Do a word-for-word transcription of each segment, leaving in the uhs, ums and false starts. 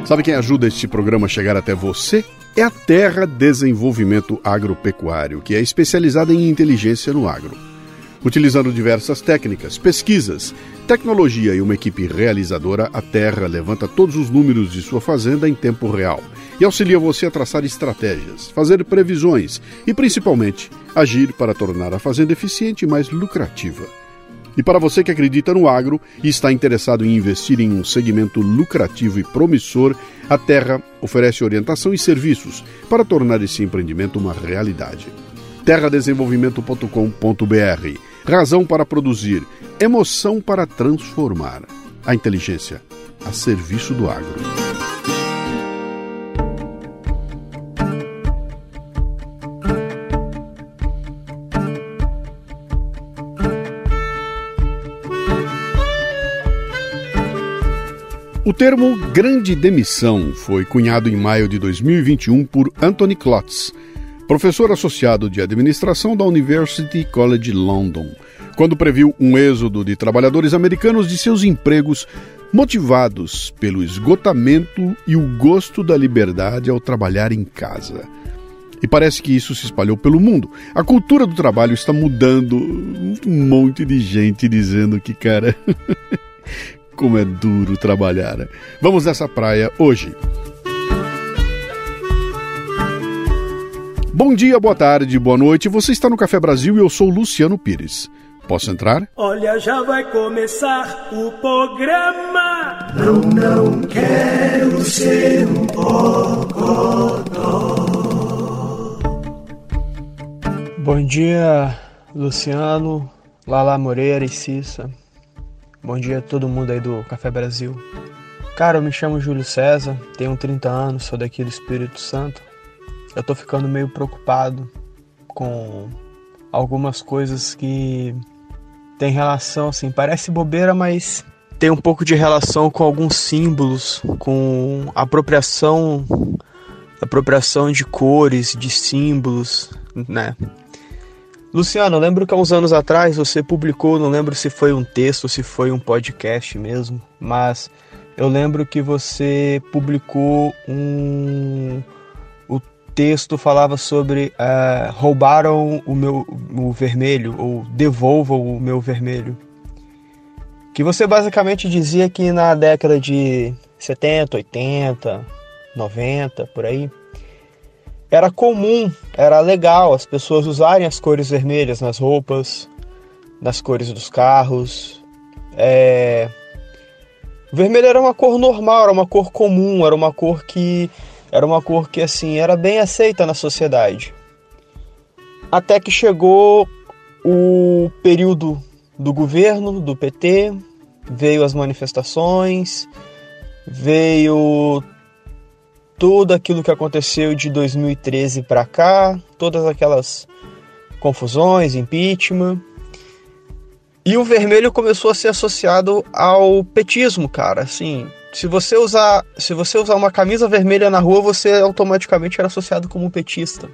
Sabe quem ajuda este programa a chegar até você? É a Terra Desenvolvimento Agropecuário, que é especializada em inteligência no agro. Utilizando diversas técnicas, pesquisas, tecnologia e uma equipe realizadora, a Terra levanta todos os números de sua fazenda em tempo real e auxilia você a traçar estratégias, fazer previsões e, principalmente, agir para tornar a fazenda eficiente e mais lucrativa. E para você que acredita no agro e está interessado em investir em um segmento lucrativo e promissor, a Terra oferece orientação e serviços para tornar esse empreendimento uma realidade. terra desenvolvimento ponto com ponto b r. Razão para produzir, emoção para transformar. A inteligência a serviço do agro. O termo grande demissão foi cunhado em maio de dois mil e vinte e um por Anthony Klotz, professor associado de administração da University College London, quando previu um êxodo de trabalhadores americanos de seus empregos motivados pelo esgotamento e o gosto da liberdade ao trabalhar em casa. E parece que isso se espalhou pelo mundo. A cultura do trabalho está mudando. Um monte de gente dizendo que, cara, como é duro trabalhar. Vamos nessa praia hoje. Bom dia, boa tarde, boa noite. Você está no Café Brasil e eu sou Luciano Pires. Posso entrar? Olha, já vai começar o programa. Não, não quero ser um bocodó. Bom dia, Luciano, Lala Moreira e Cissa. Bom dia a todo mundo aí do Café Brasil. Cara, eu me chamo Júlio César, tenho trinta anos, sou daqui do Espírito Santo. Eu tô ficando meio preocupado com algumas coisas que tem relação, assim, parece bobeira, mas tem um pouco de relação com alguns símbolos, com apropriação, apropriação de cores, de símbolos, né? Luciano, eu lembro que há uns anos atrás você publicou, não lembro se foi um texto ou se foi um podcast mesmo, mas eu lembro que você publicou um... O texto falava sobre uh, roubaram o meu o vermelho, ou devolvam o meu vermelho. Que você basicamente dizia que na década de setenta, oitenta, noventa, por aí, era comum, era legal as pessoas usarem as cores vermelhas nas roupas, nas cores dos carros. É... O vermelho era uma cor normal, era uma cor comum, era uma cor que, era uma cor que assim, era bem aceita na sociedade. Até que chegou o período do governo, do P T, veio as manifestações, veio tudo aquilo que aconteceu de dois mil e treze para cá, todas aquelas confusões, impeachment. E o vermelho começou a ser associado ao petismo, cara. Assim, se você usar, se você usar uma camisa vermelha na rua, você automaticamente era associado como petista.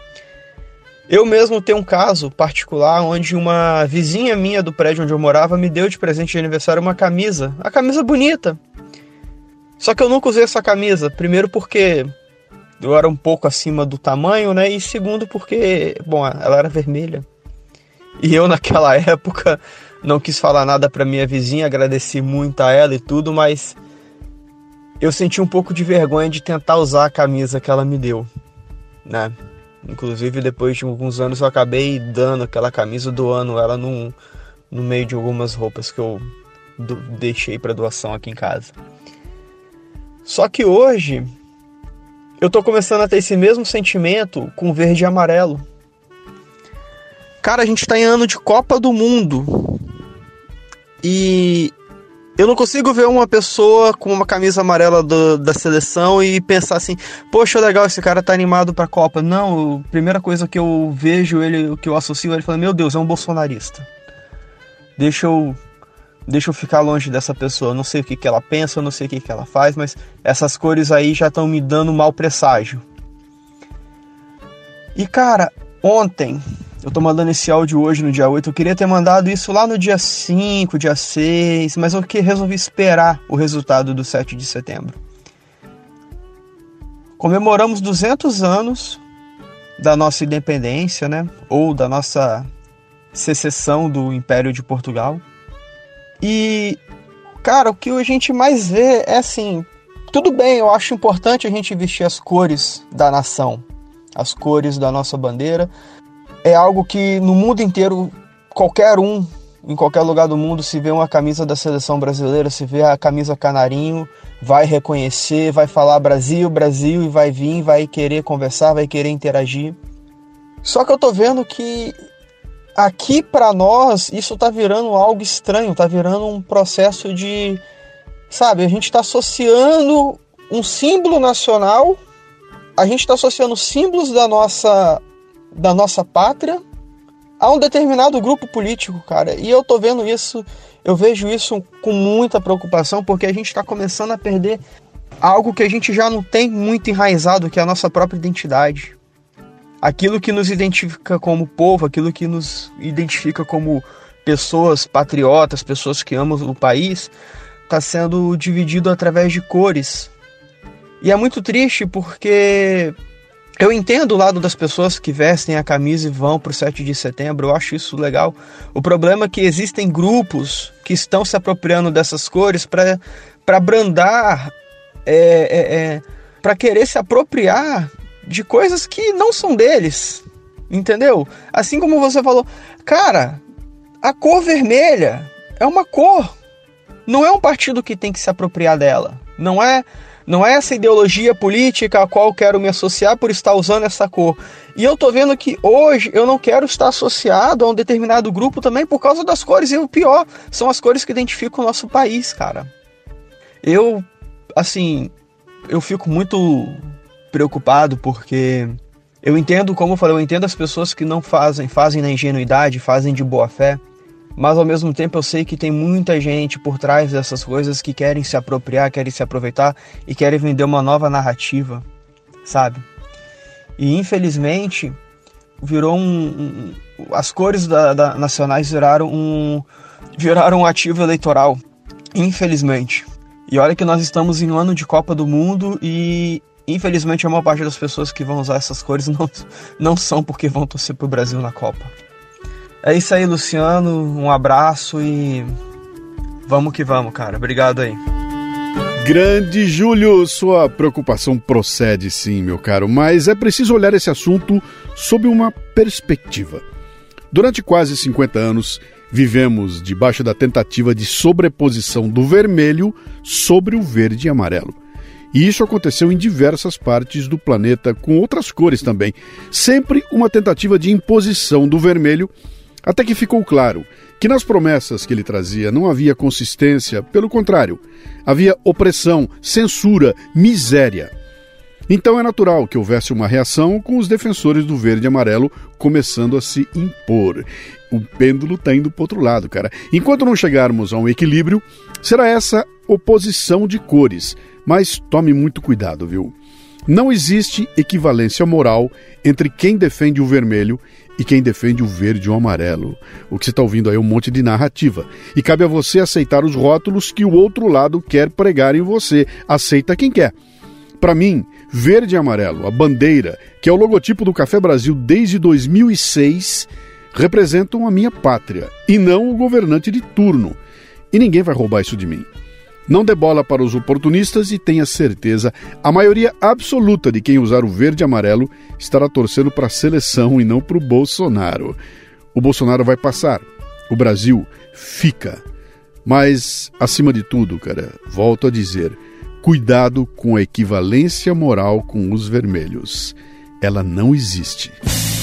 Eu mesmo tenho um caso particular onde uma vizinha minha do prédio onde eu morava me deu de presente de aniversário uma camisa, a camisa bonita. Só que eu nunca usei essa camisa, primeiro porque eu era um pouco acima do tamanho, né? E segundo porque, bom, ela era vermelha. E eu naquela época não quis falar nada pra minha vizinha, agradeci muito a ela e tudo, mas eu senti um pouco de vergonha de tentar usar a camisa que ela me deu, né? Inclusive depois de alguns anos eu acabei dando aquela camisa, doando ela num, no meio de algumas roupas que eu do, deixei para doação aqui em casa. Só que hoje eu tô começando a ter esse mesmo sentimento com verde e amarelo. Cara, a gente tá em ano de Copa do Mundo e eu não consigo ver uma pessoa com uma camisa amarela do, da seleção e pensar assim, poxa, legal, esse cara tá animado pra Copa. Não, a primeira coisa que eu vejo ele, que eu associo ele falando, meu Deus, é um bolsonarista. Deixa eu, deixa eu ficar longe dessa pessoa. Eu não sei o que, que ela pensa, eu não sei o que, que ela faz, mas essas cores aí já estão me dando mau presságio. E cara, ontem, eu tô mandando esse áudio hoje no dia oito, eu queria ter mandado isso lá no dia cinco, dia seis, mas eu que resolvi esperar o resultado do sete de setembro. Comemoramos duzentos anos da nossa independência, né? Ou da nossa secessão do Império de Portugal. E, cara, o que a gente mais vê é assim... Tudo bem, eu acho importante a gente vestir as cores da nação, as cores da nossa bandeira. É algo que no mundo inteiro, qualquer um, em qualquer lugar do mundo, se vê uma camisa da seleção brasileira, se vê a camisa canarinho, vai reconhecer, vai falar Brasil, Brasil, e vai vir, vai querer conversar, vai querer interagir. Só que eu tô vendo que aqui pra nós isso tá virando algo estranho, tá virando um processo de... Sabe, a gente está associando um símbolo nacional, a gente está associando símbolos da nossa, da nossa pátria a um determinado grupo político, cara. E eu tô vendo isso, eu vejo isso com muita preocupação, porque a gente está começando a perder algo que a gente já não tem muito enraizado, que é a nossa própria identidade. Aquilo que nos identifica como povo, aquilo que nos identifica como pessoas patriotas, pessoas que amam o país... está sendo dividido através de cores. E é muito triste porque eu entendo o lado das pessoas que vestem a camisa e vão para o sete de setembro, eu acho isso legal. O problema é que existem grupos que estão se apropriando dessas cores para para brandar, é, é, é, para querer se apropriar de coisas que não são deles, entendeu? Assim como você falou, cara, a cor vermelha é uma cor. Não é um partido que tem que se apropriar dela. Não é, não é essa ideologia política a qual eu quero me associar por estar usando essa cor. E eu tô vendo que hoje eu não quero estar associado a um determinado grupo também por causa das cores. E o pior, são as cores que identificam o nosso país, cara. Eu, assim, eu fico muito preocupado porque eu entendo, como eu falei, eu entendo as pessoas que não fazem, fazem na ingenuidade, fazem de boa fé. Mas ao mesmo tempo eu sei que tem muita gente por trás dessas coisas que querem se apropriar, querem se aproveitar e querem vender uma nova narrativa, sabe? E infelizmente virou um, um as cores da, da, nacionais viraram um viraram um ativo eleitoral, infelizmente. E olha que nós estamos em um ano de Copa do Mundo e infelizmente a maior parte das pessoas que vão usar essas cores não, não são porque vão torcer pro Brasil na Copa. É isso aí, Luciano, um abraço e vamos que vamos, cara. Obrigado aí. Grande Júlio, sua preocupação procede sim, meu caro, mas é preciso olhar esse assunto sob uma perspectiva. Durante quase cinquenta anos, vivemos debaixo da tentativa de sobreposição do vermelho sobre o verde e amarelo. E isso aconteceu em diversas partes do planeta, com outras cores também. Sempre uma tentativa de imposição do vermelho, até que ficou claro que nas promessas que ele trazia não havia consistência, pelo contrário, havia opressão, censura, miséria. Então é natural que houvesse uma reação com os defensores do verde e amarelo começando a se impor. O pêndulo está indo para o outro lado, cara. Enquanto não chegarmos a um equilíbrio, será essa oposição de cores. Mas tome muito cuidado, viu? Não existe equivalência moral entre quem defende o vermelho e quem defende o verde ou o amarelo. O que você está ouvindo aí é um monte de narrativa. E cabe a você aceitar os rótulos que o outro lado quer pregar em você. Aceita quem quer. Para mim, verde e amarelo, a bandeira, que é o logotipo do Café Brasil desde dois mil e seis, representam a minha pátria e não o governante de turno. E ninguém vai roubar isso de mim. Não dê bola para os oportunistas e tenha certeza, a maioria absoluta de quem usar o verde e amarelo estará torcendo para a seleção e não para o Bolsonaro. O Bolsonaro vai passar, o Brasil fica. Mas, acima de tudo, cara, volto a dizer, cuidado com a equivalência moral com os vermelhos. Ela não existe.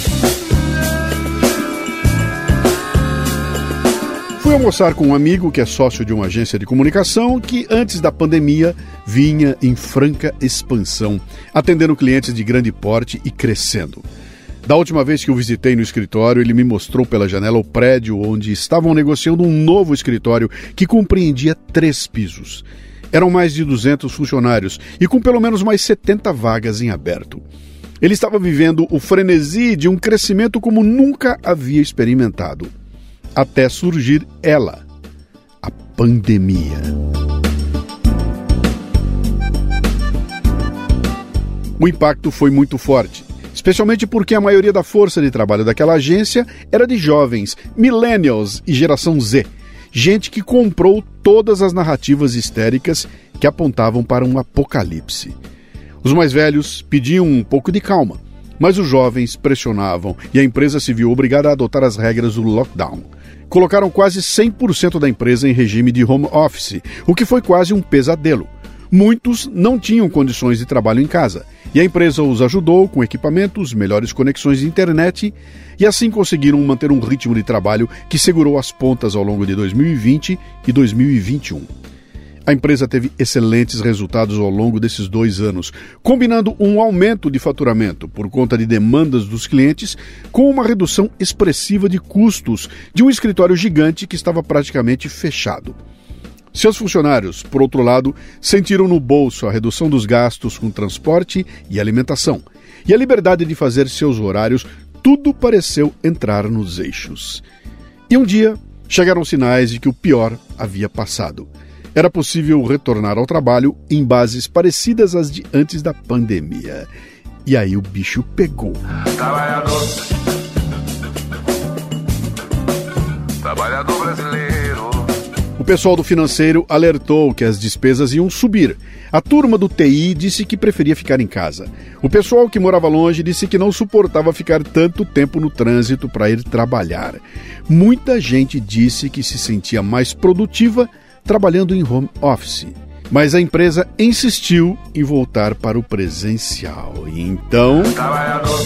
Fui almoçar com um amigo que é sócio de uma agência de comunicação que, antes da pandemia, vinha em franca expansão, atendendo clientes de grande porte e crescendo. Da última vez que o visitei no escritório, ele me mostrou pela janela o prédio onde estavam negociando um novo escritório que compreendia três pisos. Eram mais de duzentos funcionários e com pelo menos mais setenta vagas em aberto. Ele estava vivendo o frenesi de um crescimento como nunca havia experimentado. Até surgir ela, a pandemia. O impacto foi muito forte, especialmente porque a maioria da força de trabalho daquela agência era de jovens, millennials e geração Z, gente que comprou todas as narrativas histéricas que apontavam para um apocalipse. Os mais velhos pediam um pouco de calma, mas os jovens pressionavam e a empresa se viu obrigada a adotar as regras do lockdown. Colocaram quase cem por cento da empresa em regime de home office, o que foi quase um pesadelo. Muitos não tinham condições de trabalho em casa, e a empresa os ajudou com equipamentos, melhores conexões de internet, e assim conseguiram manter um ritmo de trabalho que segurou as pontas ao longo de dois mil e vinte e dois mil e vinte e um. A empresa teve excelentes resultados ao longo desses dois anos, combinando um aumento de faturamento por conta de demandas dos clientes com uma redução expressiva de custos de um escritório gigante que estava praticamente fechado. Seus funcionários, por outro lado, sentiram no bolso a redução dos gastos com transporte e alimentação, e a liberdade de fazer seus horários. Tudo pareceu entrar nos eixos. E um dia chegaram sinais de que o pior havia passado. Era possível retornar ao trabalho em bases parecidas às de antes da pandemia. E aí o bicho pegou. Trabalhador, trabalhador brasileiro. O pessoal do financeiro alertou que as despesas iam subir. A turma do T I disse que preferia ficar em casa. O pessoal que morava longe disse que não suportava ficar tanto tempo no trânsito para ir trabalhar. Muita gente disse que se sentia mais produtiva trabalhando em home office. Mas a empresa insistiu em voltar para o presencial. E então... Trabalhador,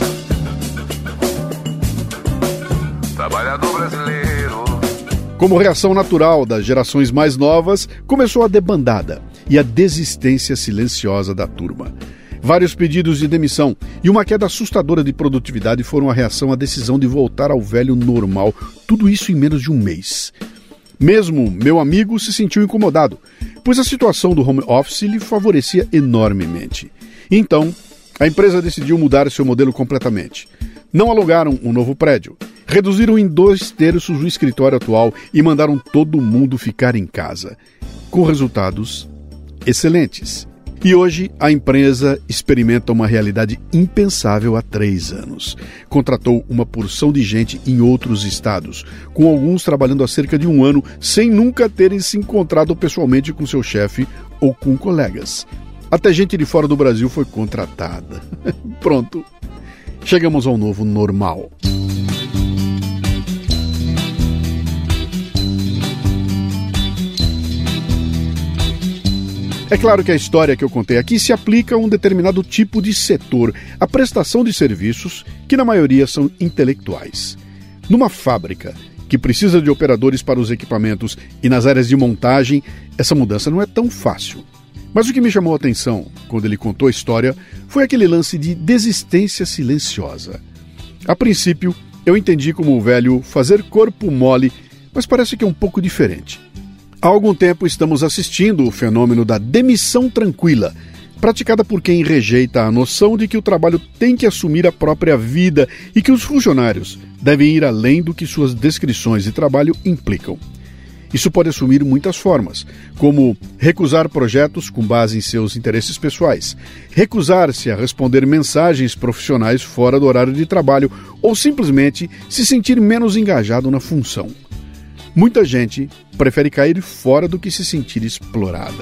trabalhador brasileiro. Como reação natural das gerações mais novas, começou a debandada e a desistência silenciosa da turma. Vários pedidos de demissão e uma queda assustadora de produtividade foram a reação à decisão de voltar ao velho normal, tudo isso em menos de um mês. Mesmo meu amigo se sentiu incomodado, pois a situação do home office lhe favorecia enormemente. Então, a empresa decidiu mudar seu modelo completamente. Não alugaram um novo prédio, reduziram em dois terços o escritório atual e mandaram todo mundo ficar em casa, com resultados excelentes. E hoje a empresa experimenta uma realidade impensável há três anos. Contratou uma porção de gente em outros estados, com alguns trabalhando há cerca de um ano sem nunca terem se encontrado pessoalmente com seu chefe ou com colegas. Até gente de fora do Brasil foi contratada. Pronto, chegamos ao novo normal. É claro que a história que eu contei aqui se aplica a um determinado tipo de setor, a prestação de serviços, que na maioria são intelectuais. Numa fábrica, que precisa de operadores para os equipamentos, e nas áreas de montagem, essa mudança não é tão fácil. Mas o que me chamou a atenção, quando ele contou a história, foi aquele lance de desistência silenciosa. A princípio, eu entendi como o velho fazer corpo mole, mas parece que é um pouco diferente. Há algum tempo estamos assistindo o fenômeno da demissão tranquila, praticada por quem rejeita a noção de que o trabalho tem que assumir a própria vida e que os funcionários devem ir além do que suas descrições de trabalho implicam. Isso pode assumir muitas formas, como recusar projetos com base em seus interesses pessoais, recusar-se a responder mensagens profissionais fora do horário de trabalho ou simplesmente se sentir menos engajado na função. Muita gente prefere cair fora do que se sentir explorada.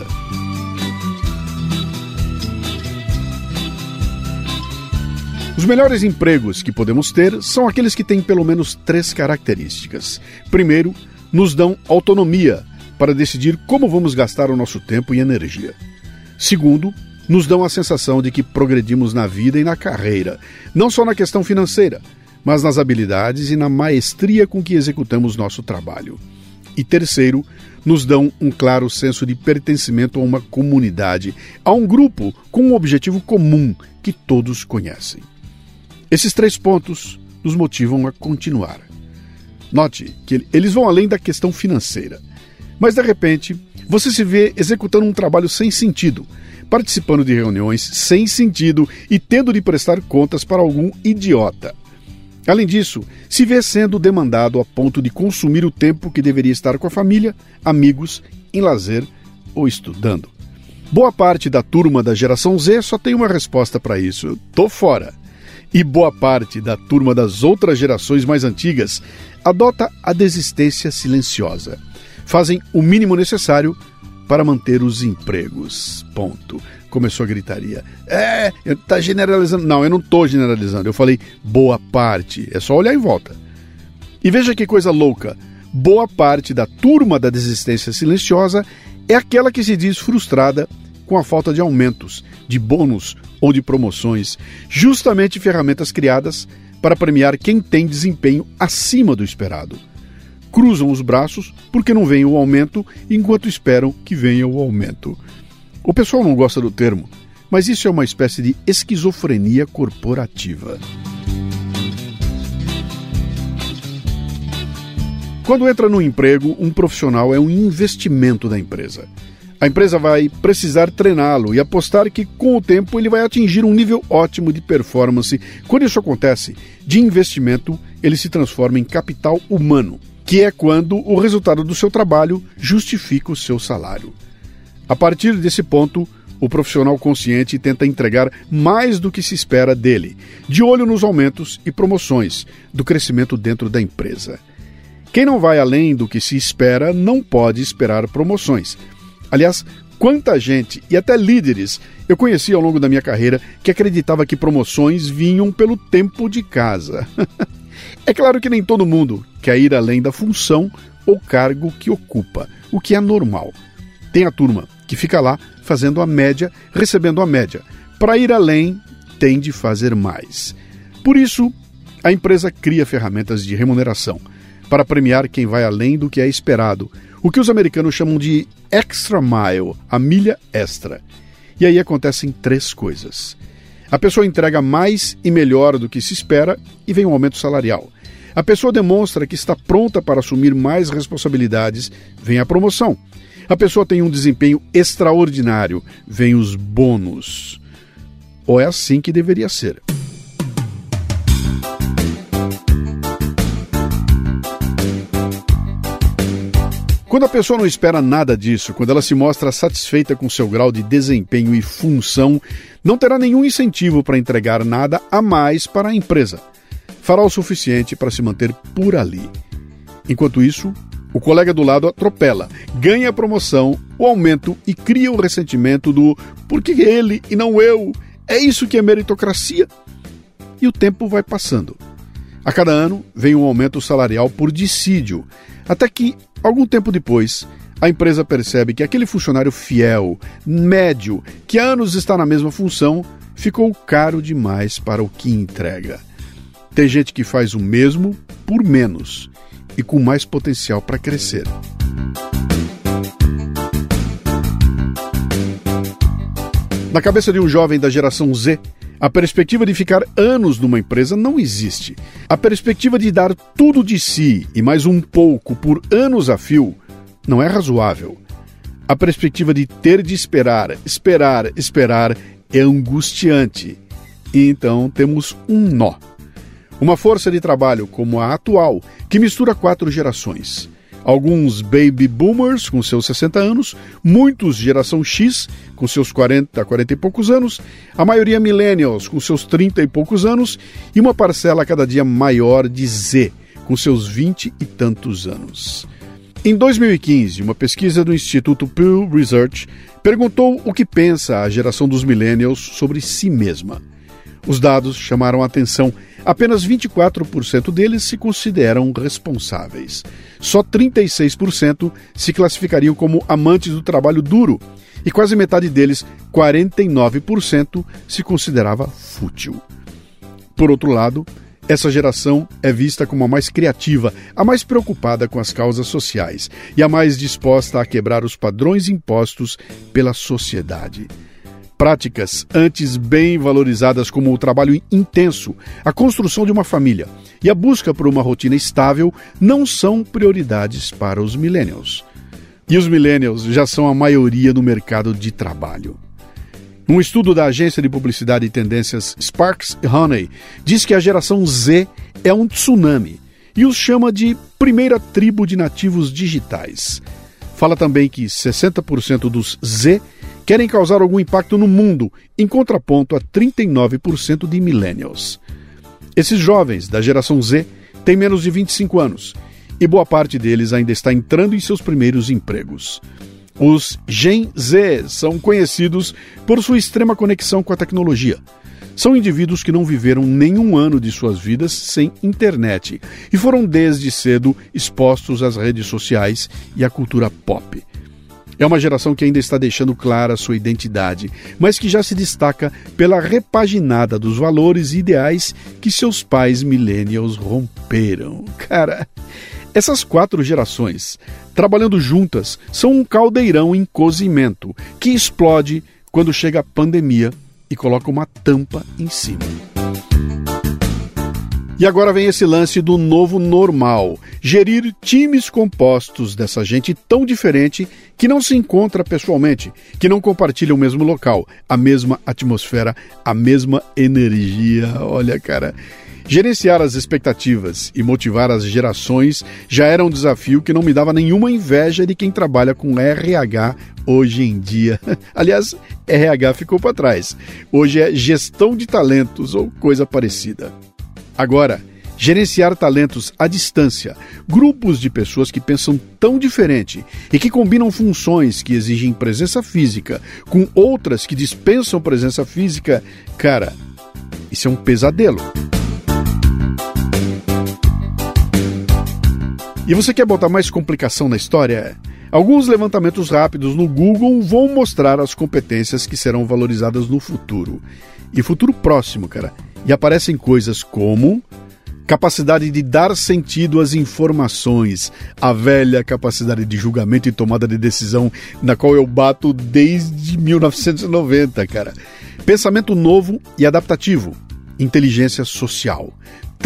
Os melhores empregos que podemos ter são aqueles que têm pelo menos três características. Primeiro, nos dão autonomia para decidir como vamos gastar o nosso tempo e energia. Segundo, nos dão a sensação de que progredimos na vida e na carreira, não só na questão financeira, mas nas habilidades e na maestria com que executamos nosso trabalho. E terceiro, nos dão um claro senso de pertencimento a uma comunidade, a um grupo com um objetivo comum que todos conhecem. Esses três pontos nos motivam a continuar. Note que eles vão além da questão financeira. Mas, de repente, você se vê executando um trabalho sem sentido, participando de reuniões sem sentido e tendo de prestar contas para algum idiota. Além disso, se vê sendo demandado a ponto de consumir o tempo que deveria estar com a família, amigos, em lazer ou estudando. Boa parte da turma da geração Z só tem uma resposta para isso: tô fora. E boa parte da turma das outras gerações mais antigas adota a desistência silenciosa. Fazem o mínimo necessário para manter os empregos. Ponto. Começou a gritaria. É, tá generalizando. Não, eu não tô generalizando. Eu falei boa parte. É só olhar em volta. E veja que coisa louca. Boa parte da turma da desistência silenciosa é aquela que se diz frustrada com a falta de aumentos, de bônus ou de promoções, justamente ferramentas criadas para premiar quem tem desempenho acima do esperado. Cruzam os braços porque não vem o aumento, enquanto esperam que venha o aumento. O pessoal não gosta do termo, mas isso é uma espécie de esquizofrenia corporativa. Quando entra no emprego, um profissional é um investimento da empresa. A empresa vai precisar treiná-lo e apostar que, com o tempo, ele vai atingir um nível ótimo de performance. Quando isso acontece, de investimento, ele se transforma em capital humano, que é quando o resultado do seu trabalho justifica o seu salário. A partir desse ponto, o profissional consciente tenta entregar mais do que se espera dele, de olho nos aumentos e promoções do crescimento dentro da empresa. Quem não vai além do que se espera não pode esperar promoções. Aliás, quanta gente, e até líderes, eu conheci ao longo da minha carreira que acreditava que promoções vinham pelo tempo de casa. É claro que nem todo mundo quer ir além da função ou cargo que ocupa, o que é normal. Tem a turma que fica lá fazendo a média, recebendo a média. Para ir além, tem de fazer mais. Por isso, a empresa cria ferramentas de remuneração para premiar quem vai além do que é esperado, o que os americanos chamam de extra mile, a milha extra. E aí acontecem três coisas. A pessoa entrega mais e melhor do que se espera e vem um aumento salarial. A pessoa demonstra que está pronta para assumir mais responsabilidades, vem a promoção. A pessoa tem um desempenho extraordinário, vem os bônus. Ou é assim que deveria ser. Quando a pessoa não espera nada disso, quando ela se mostra satisfeita com seu grau de desempenho e função, não terá nenhum incentivo para entregar nada a mais para a empresa. Fará o suficiente para se manter por ali. Enquanto isso, o colega do lado atropela, ganha a promoção, o aumento e cria o ressentimento do "por que ele e não eu? É isso que é meritocracia?" E o tempo vai passando. A cada ano vem um aumento salarial por dissídio, até que, algum tempo depois, a empresa percebe que aquele funcionário fiel, médio, que há anos está na mesma função, ficou caro demais para o que entrega. Tem gente que faz o mesmo por menos e com mais potencial para crescer. Na cabeça de um jovem da geração Z, a perspectiva de ficar anos numa empresa não existe. A perspectiva de dar tudo de si e mais um pouco por anos a fio não é razoável. A perspectiva de ter de esperar, esperar, esperar é angustiante. E então temos um nó. Uma força de trabalho como a atual, que mistura quatro gerações. Alguns baby boomers com seus sessenta anos, muitos geração X com seus quarenta, quarenta e poucos anos, a maioria millennials com seus trinta e poucos anos e uma parcela cada dia maior de Z com seus vinte e tantos anos. Em dois mil e quinze, uma pesquisa do Instituto Pew Research perguntou o que pensa a geração dos millennials sobre si mesma. Os dados chamaram a atenção. Apenas vinte e quatro por cento deles se consideram responsáveis. Só trinta e seis por cento se classificariam como amantes do trabalho duro. E quase metade deles, quarenta e nove por cento, se considerava fútil. Por outro lado, essa geração é vista como a mais criativa, a mais preocupada com as causas sociais e a mais disposta a quebrar os padrões impostos pela sociedade. Práticas antes bem valorizadas como o trabalho intenso, a construção de uma família e a busca por uma rotina estável não são prioridades para os millennials. E os millennials já são a maioria no mercado de trabalho. Um estudo da agência de publicidade e tendências Sparks Honey diz que a geração Z é um tsunami e os chama de primeira tribo de nativos digitais. Fala também que sessenta por cento dos Z querem causar algum impacto no mundo, em contraponto a trinta e nove por cento de millennials. Esses jovens da geração Z têm menos de vinte e cinco anos e boa parte deles ainda está entrando em seus primeiros empregos. Os Gen Z são conhecidos por sua extrema conexão com a tecnologia. São indivíduos que não viveram nenhum ano de suas vidas sem internet e foram desde cedo expostos às redes sociais e à cultura pop. É uma geração que ainda está deixando clara sua identidade, mas que já se destaca pela repaginada dos valores e ideais que seus pais millennials romperam. Cara, essas quatro gerações, trabalhando juntas, são um caldeirão em cozimento que explode quando chega a pandemia e coloca uma tampa em cima. E agora vem esse lance do novo normal, gerir times compostos dessa gente tão diferente que não se encontra pessoalmente, que não compartilha o mesmo local, a mesma atmosfera, a mesma energia. Olha, cara, gerenciar as expectativas e motivar as gerações já era um desafio que não me dava nenhuma inveja de quem trabalha com R H hoje em dia. Aliás, R H ficou para trás. Hoje é gestão de talentos ou coisa parecida. Agora, gerenciar talentos à distância, grupos de pessoas que pensam tão diferente e que combinam funções que exigem presença física com outras que dispensam presença física, cara, isso é um pesadelo. E você quer botar mais complicação na história? Alguns levantamentos rápidos no Google vão mostrar as competências que serão valorizadas no futuro. E futuro próximo, cara. E aparecem coisas como capacidade de dar sentido às informações, a velha capacidade de julgamento e tomada de decisão na qual eu bato desde mil novecentos e noventa, cara. Pensamento novo e adaptativo, inteligência social,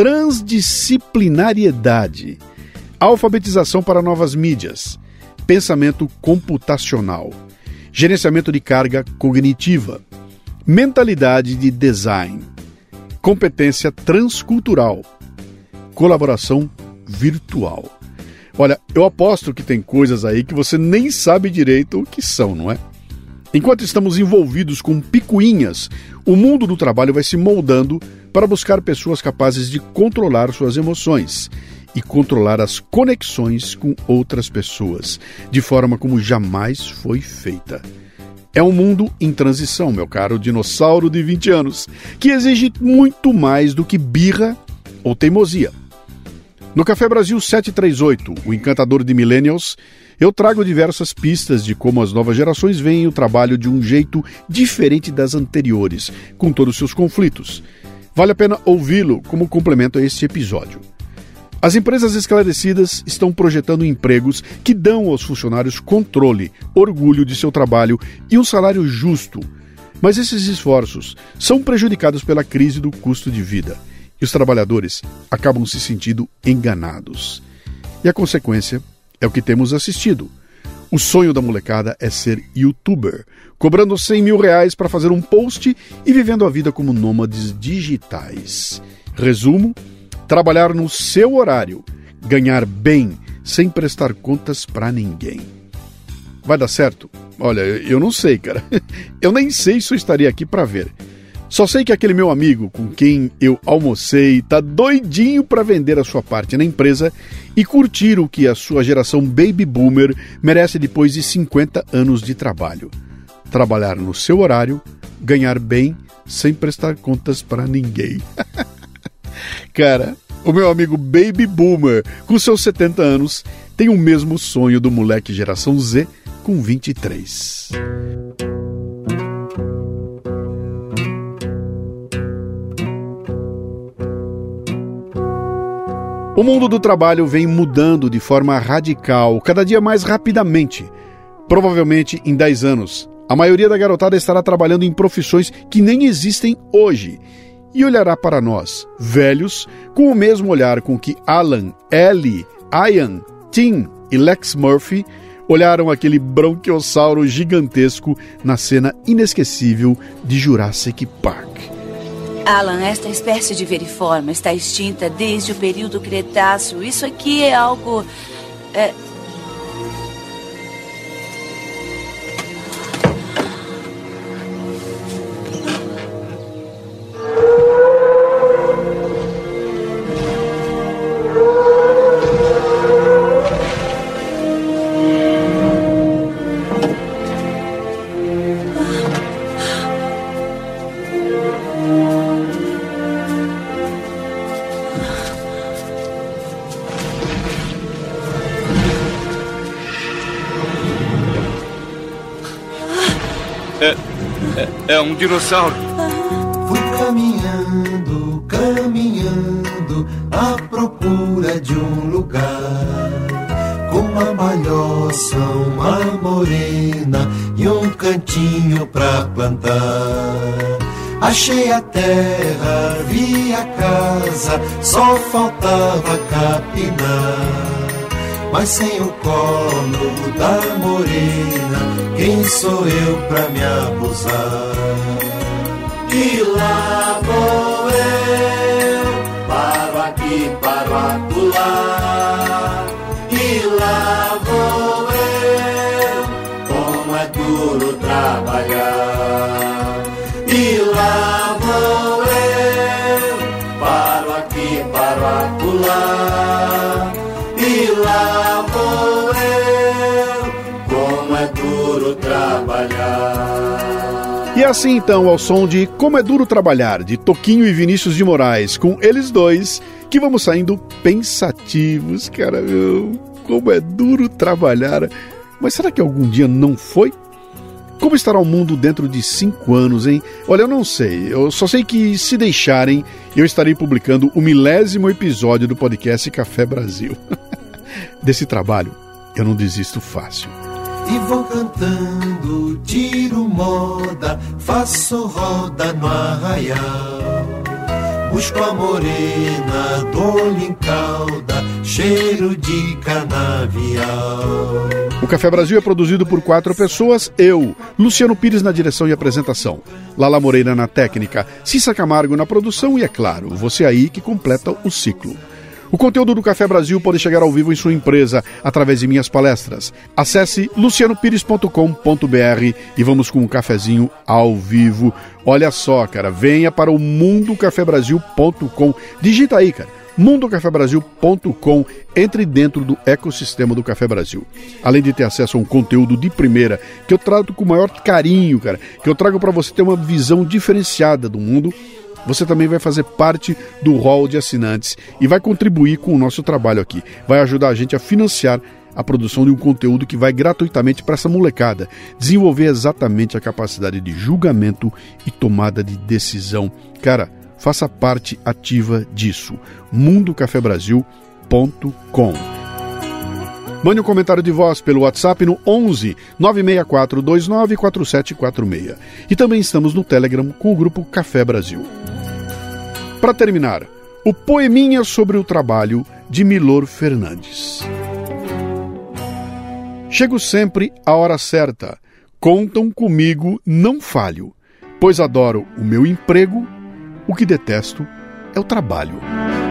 transdisciplinariedade, alfabetização para novas mídias, pensamento computacional, gerenciamento de carga cognitiva, mentalidade de design, competência transcultural, colaboração virtual. Olha, eu aposto que tem coisas aí que você nem sabe direito o que são, não é? Enquanto estamos envolvidos com picuinhas, o mundo do trabalho vai se moldando para buscar pessoas capazes de controlar suas emoções e controlar as conexões com outras pessoas, de forma como jamais foi feita. É um mundo em transição, meu caro dinossauro de vinte anos, que exige muito mais do que birra ou teimosia. No Café Brasil setecentos e trinta e oito, o encantador de millennials, eu trago diversas pistas de como as novas gerações veem o trabalho de um jeito diferente das anteriores, com todos os seus conflitos. Vale a pena ouvi-lo como complemento a este episódio. As empresas esclarecidas estão projetando empregos que dão aos funcionários controle, orgulho de seu trabalho e um salário justo. Mas esses esforços são prejudicados pela crise do custo de vida e os trabalhadores acabam se sentindo enganados. E a consequência é o que temos assistido. O sonho da molecada é ser youtuber, cobrando cem mil reais para fazer um post e vivendo a vida como nômades digitais. Resumo: trabalhar no seu horário, ganhar bem, sem prestar contas para ninguém. Vai dar certo? Olha, eu não sei, cara. Eu nem sei se eu estaria aqui para ver. Só sei que aquele meu amigo com quem eu almocei tá doidinho para vender a sua parte na empresa e curtir o que a sua geração baby boomer merece depois de cinquenta anos de trabalho. Trabalhar no seu horário, ganhar bem, sem prestar contas para ninguém. Cara, o meu amigo Baby Boomer, com seus setenta anos, tem o mesmo sonho do moleque geração Z com vinte e três. O mundo do trabalho vem mudando de forma radical, cada dia mais rapidamente. Provavelmente em dez anos, a maioria da garotada estará trabalhando em profissões que nem existem hoje. E olhará para nós, velhos, com o mesmo olhar com que Alan, Ellie, Ian, Tim e Lex Murphy olharam aquele bronquiossauro gigantesco na cena inesquecível de Jurassic Park. Alan, esta espécie de veriforma está extinta desde o período Cretáceo. Isso aqui é algo... É... É um dinossauro. Fui caminhando, caminhando, à procura de um lugar, com uma malhoça, uma morena e um cantinho pra plantar. Achei a terra, vi a casa, só faltava capinar. Mas sem o colo da morena, quem sou eu pra me abusar? E lá vou eu, paro aqui, paro acolá. E lá vou eu, como é duro trabalhar. E lá vou eu, paro aqui, paro acolá. E lá vou eu, como é duro trabalhar. E assim então, ao som de Como é Duro Trabalhar, de Toquinho e Vinícius de Moraes, com eles dois, que vamos saindo pensativos, cara, meu, como é duro trabalhar. Mas será que algum dia não foi? Como estará o mundo dentro de cinco anos, hein? Olha, eu não sei, eu só sei que se deixarem, eu estarei publicando o milésimo episódio do podcast Café Brasil. Desse trabalho, eu não desisto fácil. E vou cantando, tiro moda, faço roda no arraial. Busco a morena, dou-lhe em cauda, cheiro de canavial. O Café Brasil é produzido por quatro pessoas, eu, Luciano Pires na direção e apresentação, Lala Moreira na técnica, Cissa Camargo na produção e, é claro, você aí que completa o ciclo. O conteúdo do Café Brasil pode chegar ao vivo em sua empresa através de minhas palestras. Acesse luciano pires ponto com ponto b r e vamos com um cafezinho ao vivo. Olha só, cara, venha para o mundo café brasil ponto com. Digita aí, cara, mundo café brasil ponto com. Entre dentro do ecossistema do Café Brasil. Além de ter acesso a um conteúdo de primeira, que eu trato com o maior carinho, cara, que eu trago para você ter uma visão diferenciada do mundo, você também vai fazer parte do hall de assinantes e vai contribuir com o nosso trabalho aqui. Vai ajudar a gente a financiar a produção de um conteúdo que vai gratuitamente para essa molecada desenvolver exatamente a capacidade de julgamento e tomada de decisão. Cara, faça parte ativa disso. mundo café brasil ponto com. Mande um comentário de voz pelo WhatsApp no onze nove seis quatro dois nove quatro sete quatro seis. E também estamos no Telegram com o grupo Café Brasil. Para terminar, o poeminha sobre o trabalho de Milor Fernandes. Chego sempre à hora certa, contam comigo, não falho, pois adoro o meu emprego, o que detesto é o trabalho.